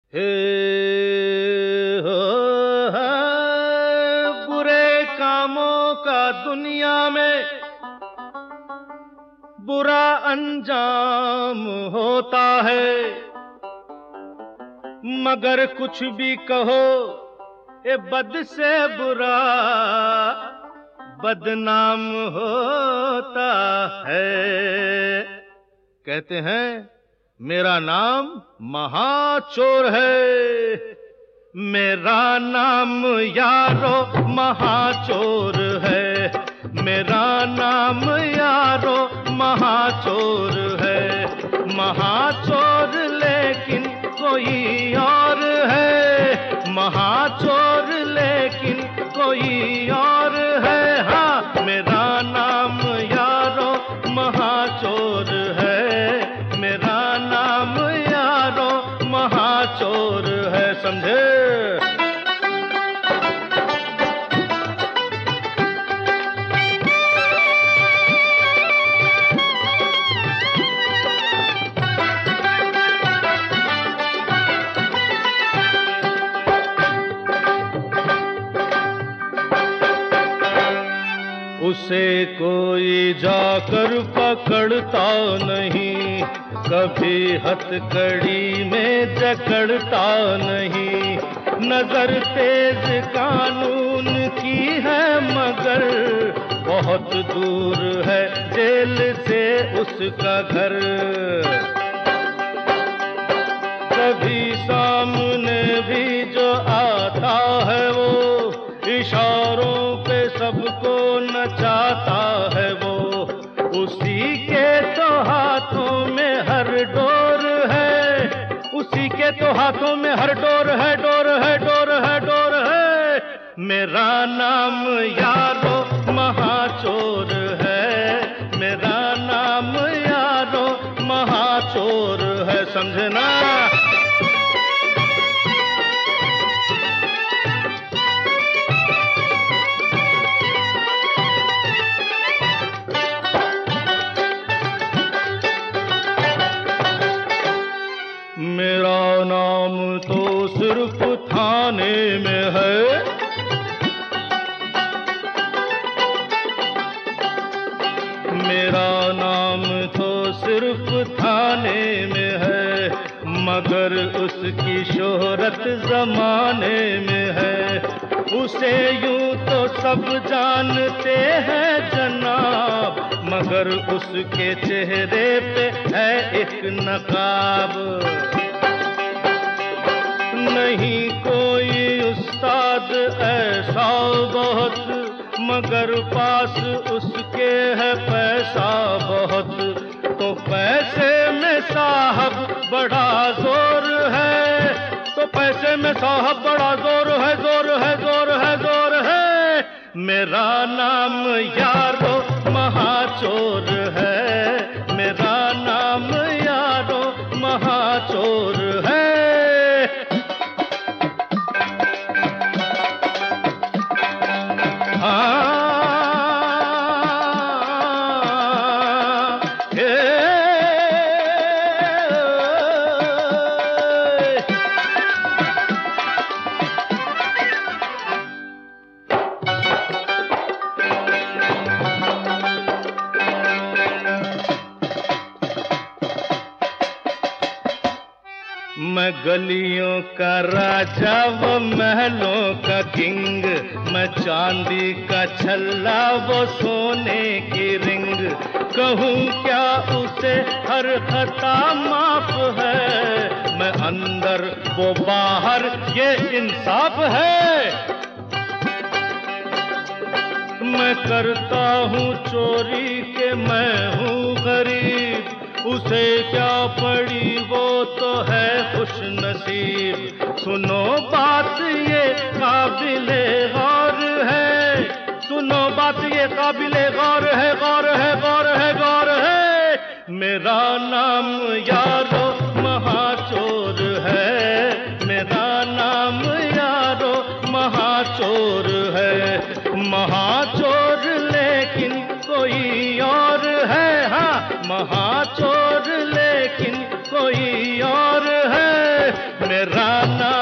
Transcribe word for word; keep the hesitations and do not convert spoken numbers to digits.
हे हो है, बुरे कामों का दुनिया में बुरा अंजाम होता है, मगर कुछ भी कहो ये बद से बुरा बदनाम होता है। कहते हैं मेरा नाम महाचोर है, मेरा नाम यारो महाचोर है, मेरा नाम यारो महाचोर है। महाचोर लेकिन कोई और है, महाचोर लेकिन कोई और है। हाँ, मेरा नाम यारो महाचोर है, मेरा नाम यारो महाचोर है। समझे? उसे कोई जाकर पकड़ता नहीं, कभी हथकड़ी में जकड़ता नहीं। नजर तेज कानून की है मगर बहुत दूर है जेल से उसका घर। कभी सामने भी जो आता है वो इशारों पे सबको नचाता है वो। उसी के तो हाथों में हर डोर है, उसी के तो हाथों में हर डोर है, डोर है, डोर है, डोर है। मेरा नाम यारो महाचोर है, मेरा नाम यारो महाचोर है। समझना? मेरा नाम तो सिर्फ थाने में है, मेरा नाम तो सिर्फ थाने में है, मगर उसकी शोहरत जमाने में है। उसे यूं तो सब जानते हैं जनाब, मगर उसके चेहरे पे है एक नकाब। नहीं कोई उस्ताद ऐसा बहुत, मगर पास उसके है पैसा बहुत। तो पैसे में साहब बड़ा जोर है, तो पैसे में साहब बड़ा जोर है, जोर है, जोर है, जोर है। मेरा नाम यारो महाचोर है, मेरा नाम यारो महाचोर है। मैं गलियों का राजा वो महलों का किंग, मैं चांदी का छल्ला वो सोने की रिंग। कहूँ क्या उसे हर खता माफ है, मैं अंदर वो बाहर ये इंसाफ है। मैं करता हूँ चोरी के मैं हूँ गरीब, उसे क्या पड़ी वो तो है खुश नसीब। सुनो बात ये काबिले गौर है, सुनो बात ये काबिले गौर है, गौर है, गौर है, गौर है। मेरा नाम यारो महाचोर है, मेरा नाम यारो महाचोर है। महाचोर लेकिन कोई और है, हाँ महाचोर लेकिन कोई और है। मेरा जाना